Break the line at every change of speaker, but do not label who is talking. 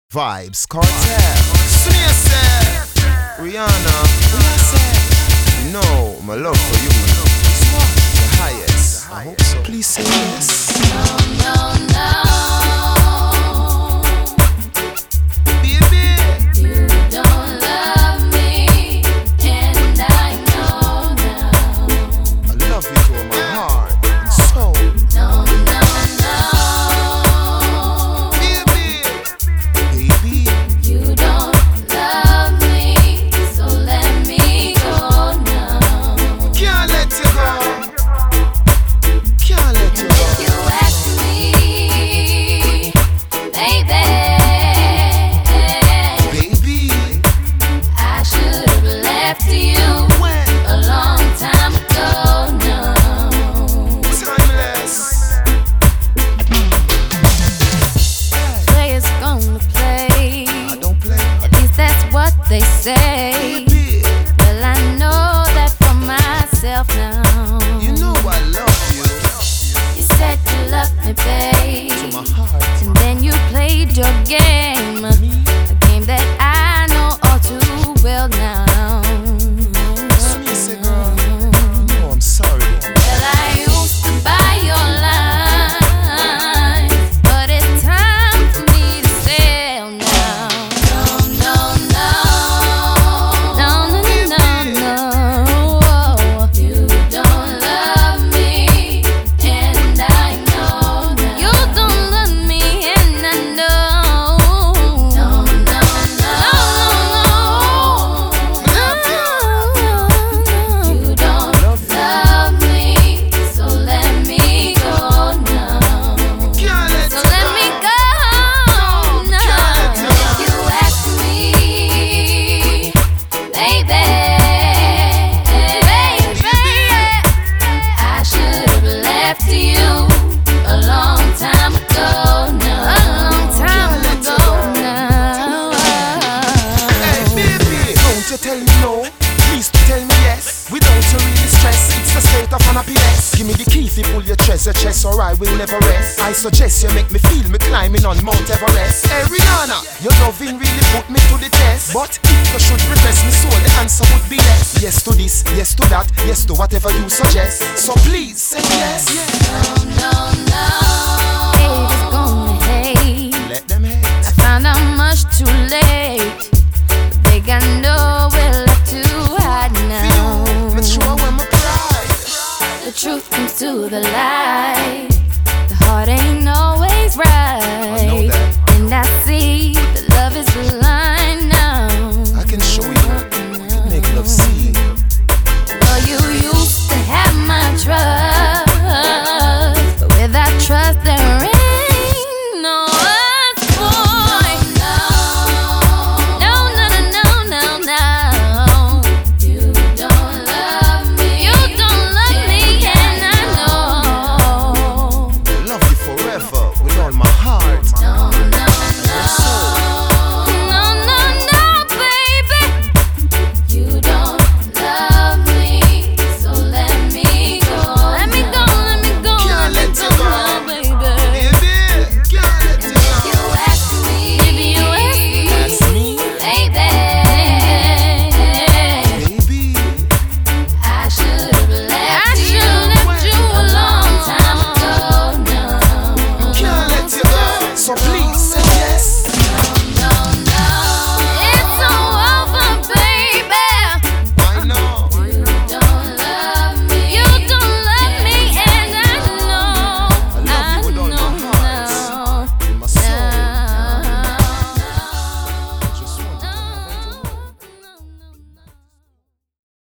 Vibes Cartel. Rihanna. No, my love for you, the highest. I hope so. Please say yes.
No.
Baby,
You don't love me, and I know now.
I love you to my heart and soul.
No.
Baby,
You don't love me, so let me go now.
can't let you go. Can't let you go.
You ask me, baby,
Baby,
I should have left you
when
a long time ago now.
timeless.
Players gonna play,
I don't play.
at least that's what they say.
Baby,
Well, I know that for myself now.
you know I love you
You said you loved me, babe,
to my heart.
and then you played your game, a game that I know all too well now.
Sweet girl, you know I'm sorry.
Well, I used to buy your lines, but it's time for me to sell now. No. You don't love me, and I know now. You don't love me, and I know. No. You don't love me, so let me go now.
Can't let
So
you
let me go now. You ask me, baby, I should have left you a long time ago now. A long time ago now.
Hey, baby, don't you tell me no, please tell me yes. Without you really stress, it's the state of unhappiness. Give me the key if you pull your treasure chest, or I will never rest. I suggest you make me feel me climbing on Mount Everest. Hey Rihanna, your loving really put me to the test. But if you should repress me soul, the answer would be yes. Yes to this, yes to that, yes to whatever you suggest. So please say yes.
No. Haters gonna hate.
Let them hate.
I found out much too late. They got nowhere left to hide now.
Make sure when my pride.
The truth comes to the light.